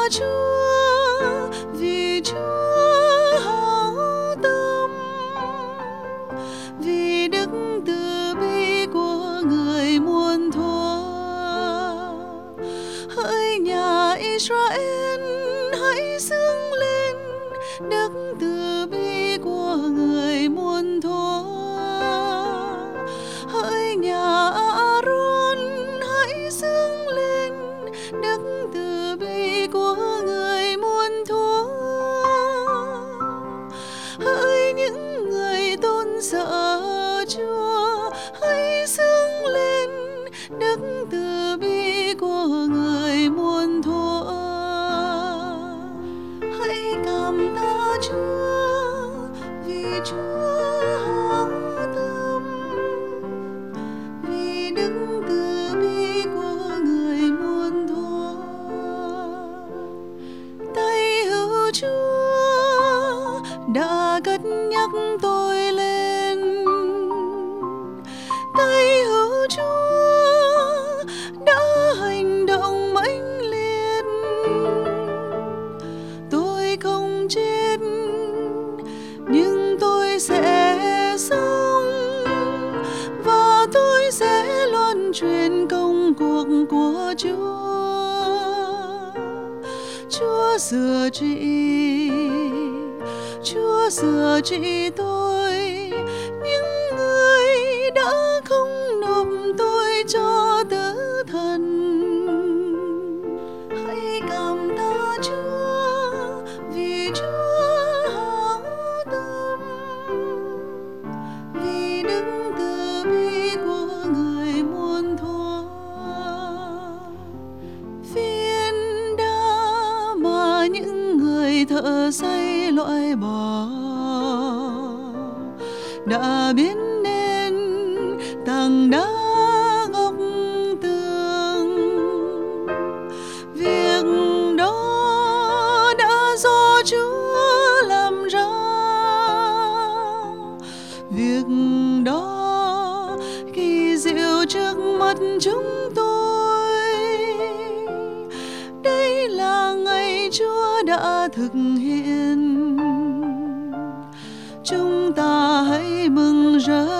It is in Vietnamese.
Chúa, vì Chúa hảo tâm, vì đức từ bi của người muôn thuở. Hỡi nhà Israel, hãy xưng lên đức từ bi của người muôn thuở. Hỡi nhà Aaron, hãy xưng lên đức từ bi của người muôn thuở. Hỡi những người tôn sợ Chúa, hãy xưng lên đức từ bi của người muôn thuở. Hãy cảm tạ Chúa, vì Chúa hảo tâm, vì đức từ bi của người muôn thuở. Tay hữu Chúa đã cất nhắc tôi lên, tay hữu Chúa đã hành động mãnh liệt. Tôi không chết nhưng tôi sẽ sống, và tôi sẽ loan truyền công cuộc của Chúa. Chúa sửa trị, Chúa sửa trị tôi, những người đã không nộp tôi cho tử thần. Hãy cảm tạ Chúa, vì Chúa hảo tâm, vì đức từ bi của người muôn thuở. Phiến đá mà những người thợ xây loại bỏ đã biến nên tảng đá góc tường. Việc đó đã do Chúa làm ra, việc đó kỳ diệu trước mắt chúng tôi. Đây là ngày Chúa đã thực hiện, chúng ta hãy mừng rỡ